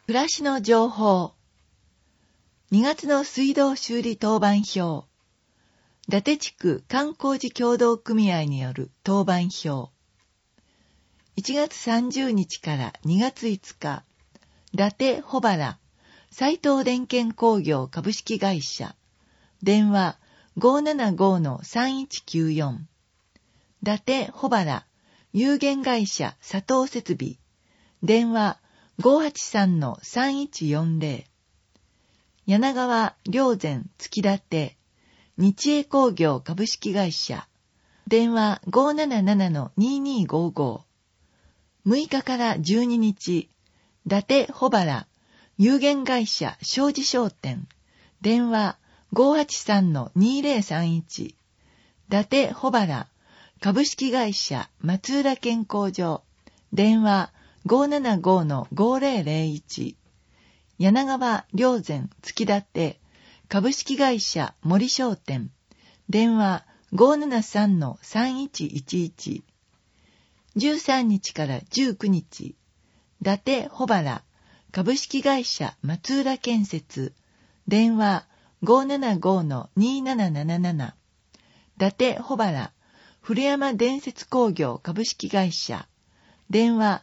暮らしの情報。2月の水道修理当番表。伊達地区観光事協同組合による当番表。1月30日から2月5日、伊達保原斉藤電検工業株式会社。電話 575-3194。伊達保原有限会社佐藤設備。電話 583-3140。柳川良善月立日栄工業株式会社。電話 577-2255。6日から12日、伊達保原有限会社庄司商店。電話 583-2031。伊達保原株式会社松浦健康所。電話 575-5001。柳川良善月立株式会社森商店。電話 573-3111。13日から19日、伊達保原株式会社松浦建設。電話 575-2777。伊達保原古山伝説工業株式会社。電話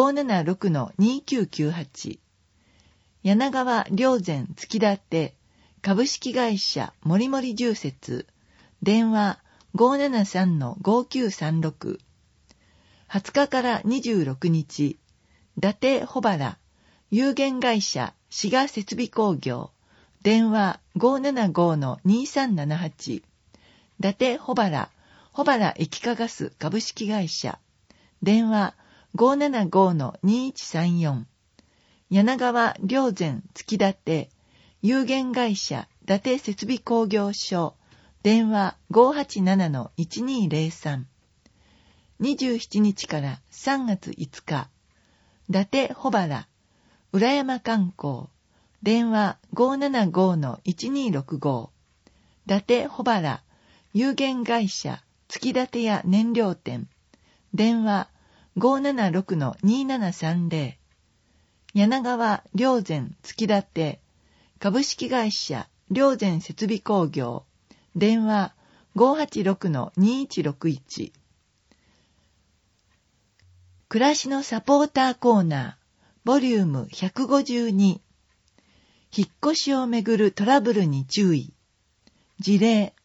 576-2998。柳川良善月立株式会社もりもり住設。電話 573-5936。20日から26日、伊達保原有限会社滋賀設備工業。電話 575-2378。伊達保原液化ガス株式会社。電話 575-2134。柳川良善月立有限会社伊達設備工業所。電話 587-1203。27日から3月5日、伊達保原浦山観光。電話 575-1265。伊達保原有限会社月立屋燃料店。電話 576-2730。柳川良善月立株式会社良善設備工業。電話 586-2161。暮らしのサポーターコーナーボリューム152。引っ越しをめぐるトラブルに注意。事例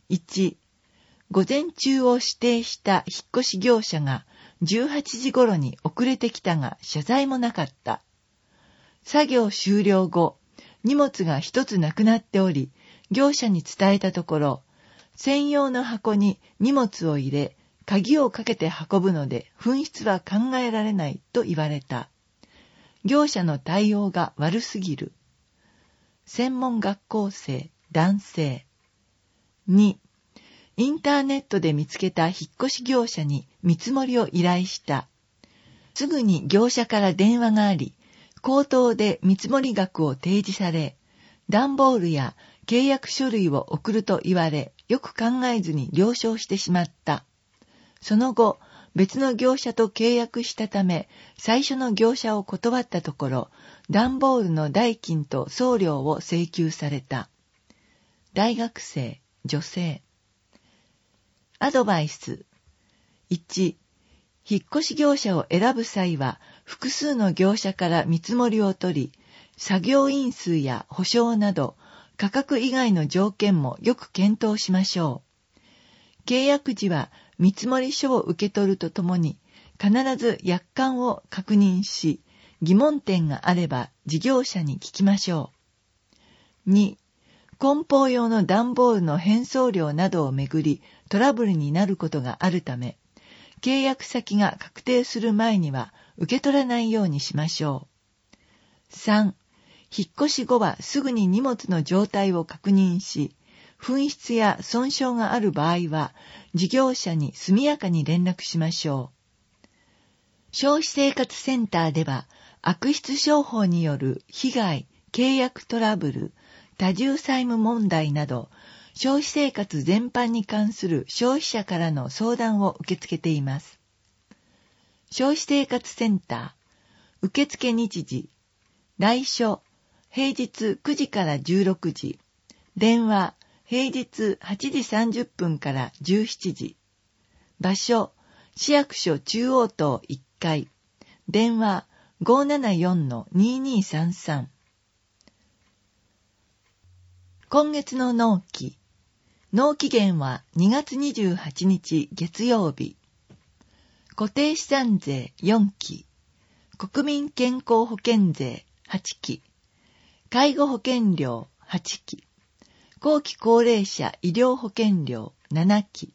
1、午前中を指定した引っ越し業者が18時頃に遅れてきたが謝罪もなかった。作業終了後、荷物が一つなくなっており、業者に伝えたところ、専用の箱に荷物を入れ、鍵をかけて運ぶので紛失は考えられないと言われた。業者の対応が悪すぎる。専門学校生男性。2、インターネットで見つけた引っ越し業者に見積もりを依頼した。すぐに業者から電話があり、口頭で見積もり額を提示され、段ボールや契約書類を送ると言われ、よく考えずに了承してしまった。その後、別の業者と契約したため、最初の業者を断ったところ、段ボールの代金と送料を請求された。大学生、女性。アドバイス。1、引っ越し業者を選ぶ際は、複数の業者から見積もりを取り、作業員数や保証など、価格以外の条件もよく検討しましょう。契約時は見積書を受け取るとともに、必ず約款を確認し、疑問点があれば事業者に聞きましょう。2、梱包用の段ボールの返送料などをめぐりトラブルになることがあるため、契約先が確定する前には受け取らないようにしましょう。3、引っ越し後はすぐに荷物の状態を確認し、紛失や損傷がある場合は、事業者に速やかに連絡しましょう。消費生活センターでは、悪質商法による被害、契約トラブル、多重債務問題など、消費生活全般に関する消費者からの相談を受け付けています。消費生活センター、受付日時、 来所、平日9時から16時。電話、平日8時30分から17時。場所、市役所中央棟1階。電話、574-2233。今月の納期。納期限は2月28日月曜日。固定資産税4期。国民健康保険税8期。介護保険料8期。後期高齢者医療保険料7期。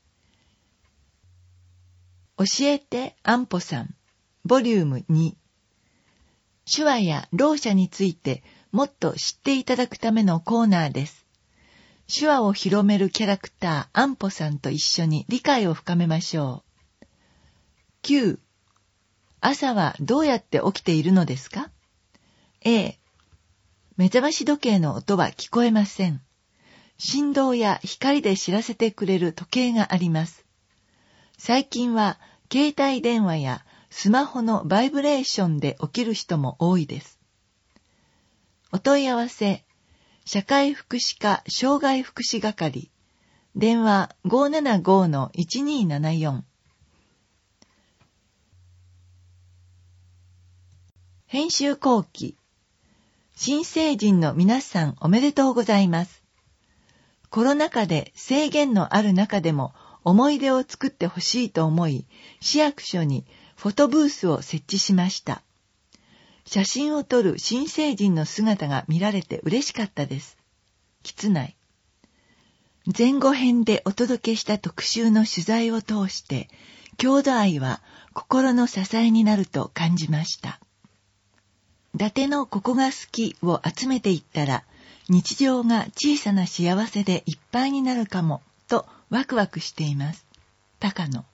教えて安保さん、ボリューム2。手話やろう者についてもっと知っていただくためのコーナーです。手話を広めるキャラクター安保さんと一緒に理解を深めましょう。9. 朝はどうやって起きているのですか？ A. 目覚まし時計の音は聞こえません。振動や光で知らせてくれる時計があります。最近は携帯電話やスマホのバイブレーションで起きる人も多いです。お問い合わせ、社会福祉課障害福祉係、電話 575-1274。編集後期。新成人の皆さんおめでとうございます。コロナ禍で制限のある中でも思い出を作ってほしいと思い、市役所にフォトブースを設置しました。写真を撮る新成人の姿が見られて嬉しかったです。橘内。前後編でお届けした特集の取材を通して、郷土愛は心の支えになると感じました。伊達のここが好きを集めていったら、日常が小さな幸せでいっぱいになるかも、とワクワクしています。高野。